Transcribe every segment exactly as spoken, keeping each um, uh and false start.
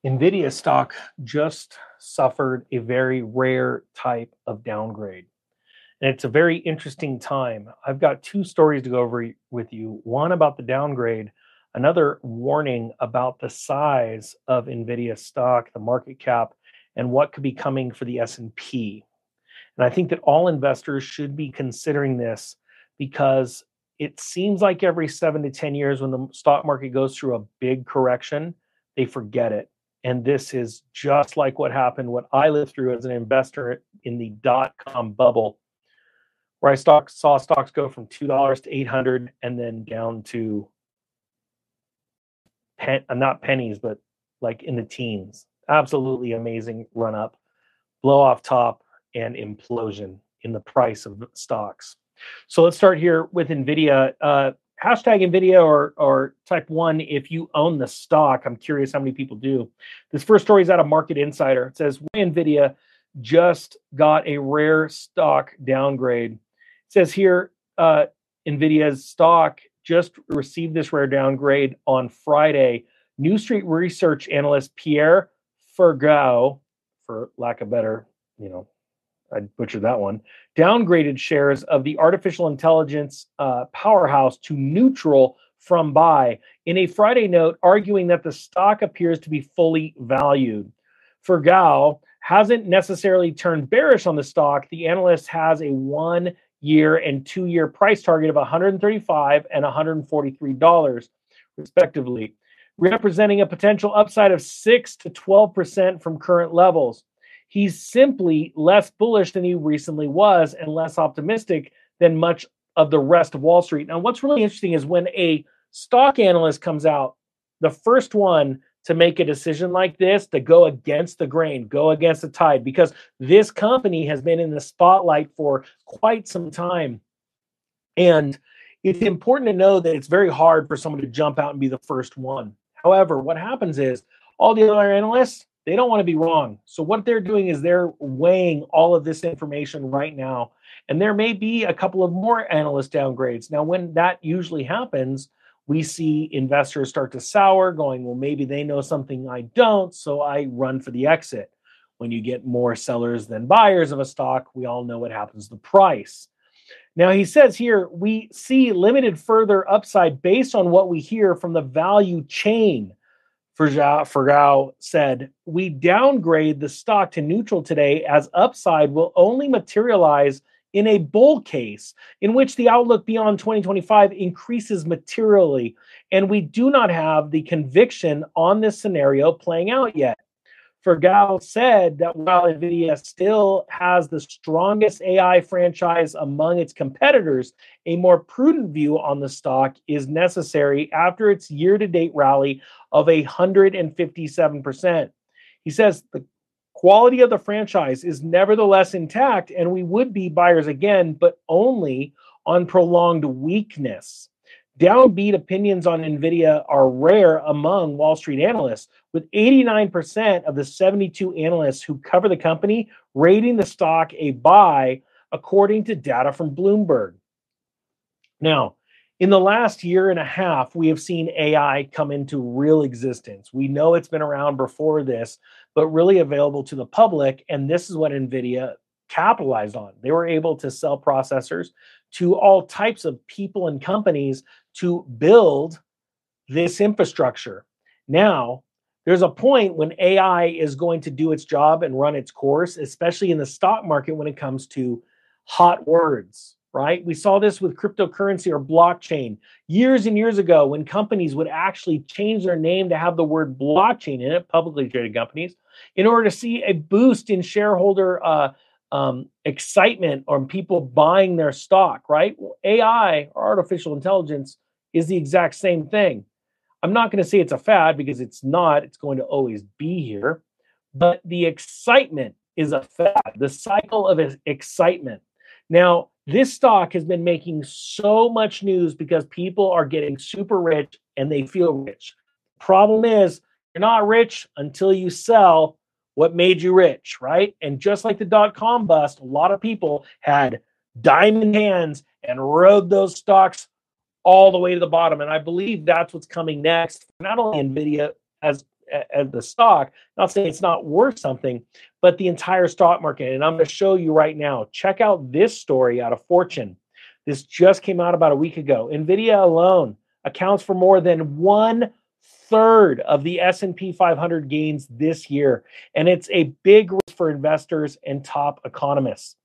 NVIDIA stock just suffered a very rare type of downgrade. And it's a very interesting time. I've got two stories to go over with you. One about the downgrade, another warning about the size of NVIDIA stock, the market cap, and what could be coming for the S and P. And I think that all investors should be considering this because it seems like every seven to ten years when the stock market goes through a big correction, they forget it. And this is just like what happened, what I lived through as an investor in the dot-com bubble, where I stock, saw stocks go from two dollars to eight hundred and then down to, pen, not pennies, but like in the teens. Absolutely amazing run up, blow off top, and implosion in the price of stocks. So let's start here with NVIDIA. Uh, hashtag NVIDIA or, or type one if you own the stock. I'm curious how many people do. This first story is out of Market Insider. It says NVIDIA just got a rare stock downgrade. It says here, uh, NVIDIA's stock just received this rare downgrade on Friday. New Street Research analyst Pierre Ferragamo, for lack of better, you know, I butchered that one, downgraded shares of the artificial intelligence uh, powerhouse to neutral from buy in a Friday note, arguing that the stock appears to be fully valued. Ferragamo hasn't necessarily turned bearish on the stock. The analyst has a one-year and two-year price target of one hundred thirty-five dollars and one hundred forty-three dollars, respectively, representing a potential upside of six to twelve percent from current levels. He's simply less bullish than he recently was and less optimistic than much of the rest of Wall Street. Now, what's really interesting is when a stock analyst comes out, the first one to make a decision like this, to go against the grain, go against the tide, because this company has been in the spotlight for quite some time. And it's important to know that it's very hard for someone to jump out and be the first one. However, what happens is all the other analysts, they don't want to be wrong. So what they're doing is they're weighing all of this information right now. And there may be a couple of more analyst downgrades. Now, when that usually happens, we see investors start to sour, going, well, maybe they know something I don't, so I run for the exit. When you get more sellers than buyers of a stock, we all know what happens to the price. Now, he says here, we see limited further upside based on what we hear from the value chain. Ferragamo said, we downgrade the stock to neutral today as upside will only materialize in a bull case in which the outlook beyond twenty twenty-five increases materially. And we do not have the conviction on this scenario playing out yet. Ferragamo said that while NVIDIA still has the strongest A I franchise among its competitors, a more prudent view on the stock is necessary after its year-to-date rally of one hundred fifty-seven percent. He says the quality of the franchise is nevertheless intact, and we would be buyers again, but only on prolonged weakness. Downbeat opinions on NVIDIA are rare among Wall Street analysts, with eighty-nine percent of the seventy-two analysts who cover the company rating the stock a buy, according to data from Bloomberg. Now, in the last year and a half, we have seen A I come into real existence. We know it's been around before this, but really available to the public, and this is what NVIDIA capitalized on. They were able to sell processors to all types of people and companies to build this infrastructure. Now, there's a point when A I is going to do its job and run its course, especially in the stock market when it comes to hot words, right? We saw this with cryptocurrency or blockchain years and years ago when companies would actually change their name to have the word blockchain in it, publicly traded companies, in order to see a boost in shareholder uh, um, excitement or people buying their stock, right? Well, A I, or artificial intelligence, is the exact same thing. I'm not going to say it's a fad because it's not. It's going to always be here. But the excitement is a fad, the cycle of excitement. Now, this stock has been making so much news because people are getting super rich and they feel rich. Problem is, you're not rich until you sell what made you rich, right? And just like the dot-com bust, a lot of people had diamond hands and rode those stocks all the way to the bottom. And I believe that's what's coming next, not only NVIDIA, as at the stock. Not saying it's not worth something, but the entire stock market. And I'm going to show you right now. Check out this story out of Fortune. This just came out about a week ago. NVIDIA alone accounts for more than one third of the S and P five hundred gains this year. And it's a big risk for investors and top economists.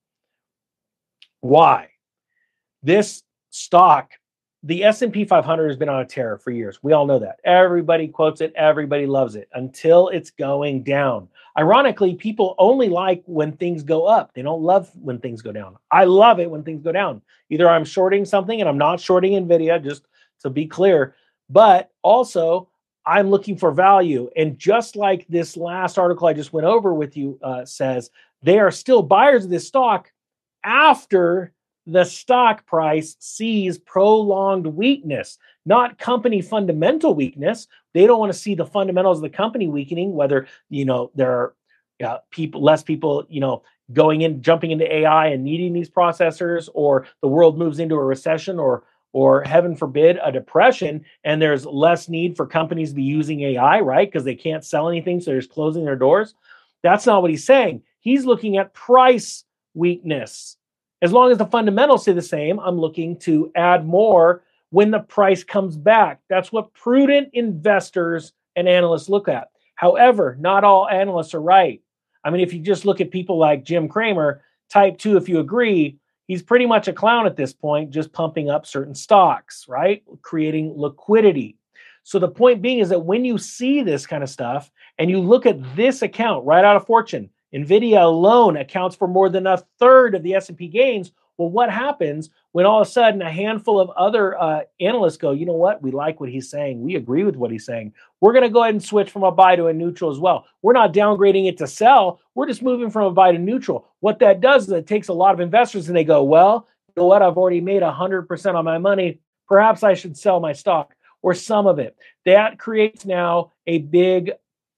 Why? This stock, the S and P five hundred has been on a tear for years. We all know that. Everybody quotes it. Everybody loves it until it's going down. Ironically, people only like when things go up. They don't love when things go down. I love it when things go down. Either I'm shorting something, and I'm not shorting NVIDIA, just to be clear, but also I'm looking for value. And just like this last article I just went over with you uh, says, they are still buyers of this stock after the stock price sees prolonged weakness, not company fundamental weakness. They don't want to see the fundamentals of the company weakening, whether, you know, there are uh, people, less people, you know, going in, jumping into A I and needing these processors, or the world moves into a recession, or, or heaven forbid, a depression, and there's less need for companies to be using A I, right? Because they can't sell anything, so they're just closing their doors. That's not what he's saying. He's looking at price weakness. As long as the fundamentals stay the same, I'm looking to add more when the price comes back. That's what prudent investors and analysts look at. However, not all analysts are right. I mean, if you just look at people like Jim Cramer, type two, if you agree, he's pretty much a clown at this point, just pumping up certain stocks, right? Creating liquidity. So the point being is that when you see this kind of stuff and you look at this account right out of Fortune, NVIDIA alone accounts for more than a third of the S and P gains. Well, what happens when all of a sudden a handful of other uh, analysts go, you know what, we like what he's saying. We agree with what he's saying. We're going to go ahead and switch from a buy to a neutral as well. We're not downgrading it to sell. We're just moving from a buy to neutral. What that does is it takes a lot of investors and they go, well, you know what, I've already made one hundred percent on my money. Perhaps I should sell my stock or some of it. That creates now a big,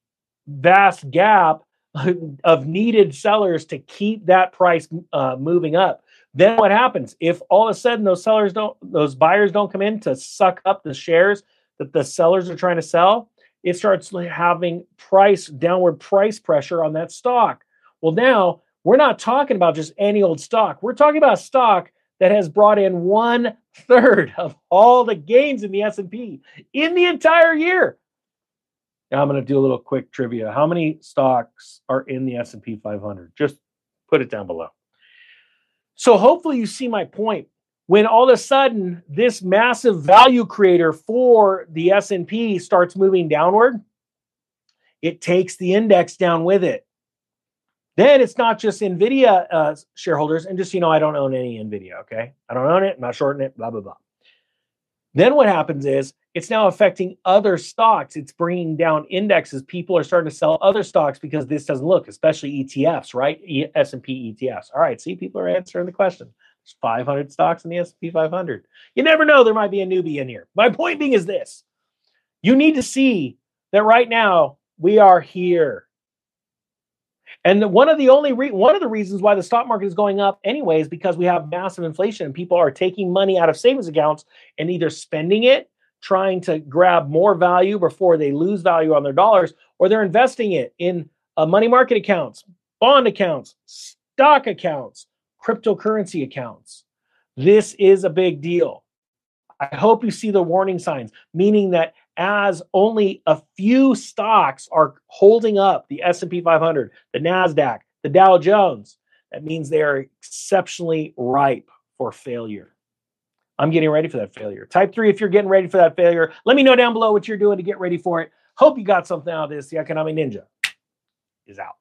vast gap of needed sellers to keep that price uh, moving up. Then what happens if all of a sudden those sellers don't, those buyers don't come in to suck up the shares that the sellers are trying to sell? It starts having price, downward price pressure on that stock. Well, now we're not talking about just any old stock. We're talking about a stock that has brought in one third of all the gains in the S and P in the entire year. Now I'm going to do a little quick trivia. How many stocks are in the S and P five hundred? Just put it down below. So hopefully you see my point. When all of a sudden this massive value creator for the S and P starts moving downward, it takes the index down with it. Then it's not just NVIDIA uh, shareholders. And just, you know, I don't own any NVIDIA, okay? I don't own it. I'm not shorting it, blah, blah, blah. Then what happens is it's now affecting other stocks. It's bringing down indexes. People are starting to sell other stocks because this doesn't look, especially E T Fs, right? E- S and P E T Fs. All right, see, people are answering the question. There's five hundred stocks in the S and P five hundred. You never know, there might be a newbie in here. My point being is this. You need to see that right now we are here. And one of the only re- one of the reasons why the stock market is going up anyway is because we have massive inflation and people are taking money out of savings accounts and either spending it, trying to grab more value before they lose value on their dollars, or they're investing it in uh, money market accounts, bond accounts, stock accounts, cryptocurrency accounts. This is a big deal. I hope you see the warning signs, meaning that as only a few stocks are holding up the S and P five hundred, the NASDAQ, the Dow Jones, that means they are exceptionally ripe for failure. I'm getting ready for that failure. Type three if you're getting ready for that failure. Let me know down below what you're doing to get ready for it. Hope you got something out of this. The Economic Ninja is out.